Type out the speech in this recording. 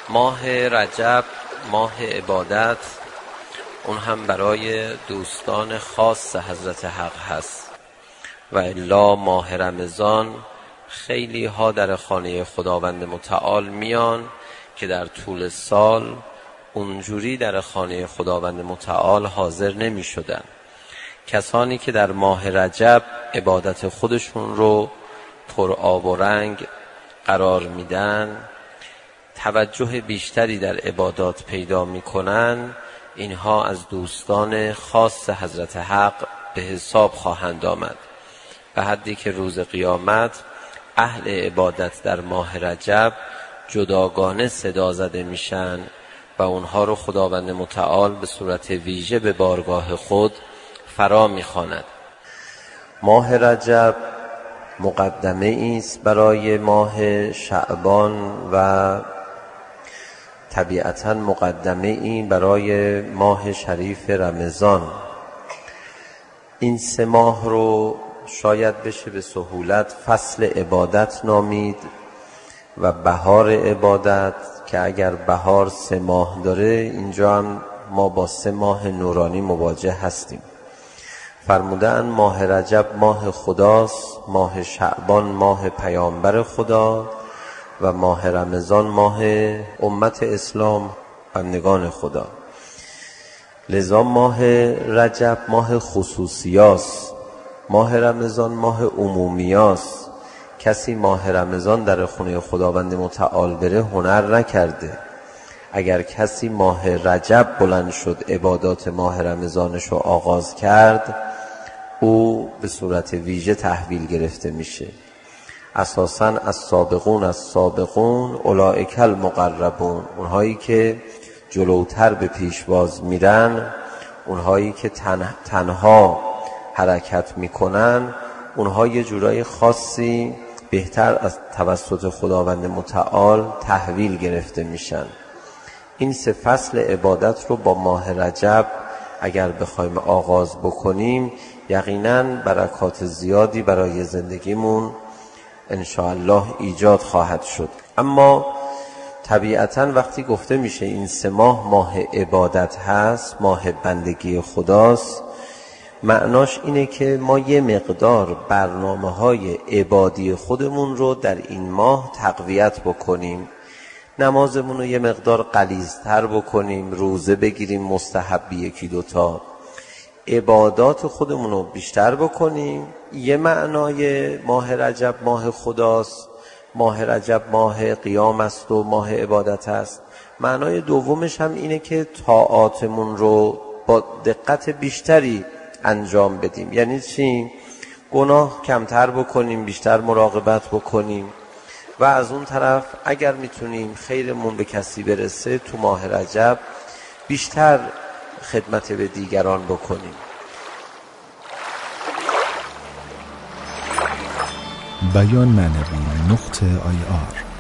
ماه رجب ماه عبادت، اون هم برای دوستان خاص حضرت حق هست و الا ماه رمضان خیلی ها در خانه خداوند متعال میان که در طول سال اونجوری در خانه خداوند متعال حاضر نمی شدن. کسانی که در ماه رجب عبادت خودشون رو پر آب و رنگ قرار میدن، توجه بیشتری در عبادات پیدا میکنن، اینها از دوستان خاص حضرت حق به حساب خواهند آمد، به حدی که روز قیامت اهل عبادت در ماه رجب جداگانه صدا زده میشن و اونها رو خداوند متعال به صورت ویژه به بارگاه خود فرا میخواند. ماه رجب مقدمه است برای ماه شعبان و طبیعتاً مقدمه این برای ماه شریف رمضان. این 3 ماه رو شاید بشه به سهولت فصل عبادت نامید و بهار عبادت، که اگر بهار 3 ماه داره، اینجا هم ما با 3 ماه نورانی مواجه هستیم. فرمودن ماه رجب ماه خداست، ماه شعبان ماه پیامبر خدا و ماه رمضان ماه امت اسلام بندگان خدا. لذا ماه رجب ماه خصوصیاست، ماه رمضان ماه عمومیاست. کسی ماه رمضان در خونه خداوند متعال بره هنر نکرده. اگر کسی ماه رجب بلند شد عبادات ماه رمضانش رو آغاز کرد، او به صورت ویژه تحویل گرفته میشه. اساساً از سابقون اولئک المقربون، اونهایی که جلوتر به پیشواز میرن، اونهایی که تنها حرکت میکنن، اونها یه جورای خاصی بهتر از توسط خداوند متعال تحویل گرفته میشن. این 3 فصل عبادت رو با ماه رجب اگر بخوایم آغاز بکنیم، یقیناً برکات زیادی برای زندگیمون انشاءالله ایجاد خواهد شد. اما طبیعتاً وقتی گفته میشه این 3 ماه ماه عبادت هست، ماه بندگی خداست، معناش اینه که ما یه مقدار برنامه‌های عبادی خودمون رو در این ماه تقویت بکنیم. نمازمون رو یه مقدار غلیظ‌تر بکنیم، روزه بگیریم مستحبی 1-2 تا، عبادات خودمون رو بیشتر بکنیم. یه معنای ماه رجب ماه خداست، ماه رجب ماه قیام است و ماه عبادت است. معنای دومش هم اینه که طاعاتمون رو با دقت بیشتری انجام بدیم. یعنی چی؟ گناه کمتر بکنیم، بیشتر مراقبت بکنیم و از اون طرف اگر میتونیم خیرمون به کسی برسه تو ماه رجب بیشتر خدمت به دیگران بکنیم. بیان معنوی .ir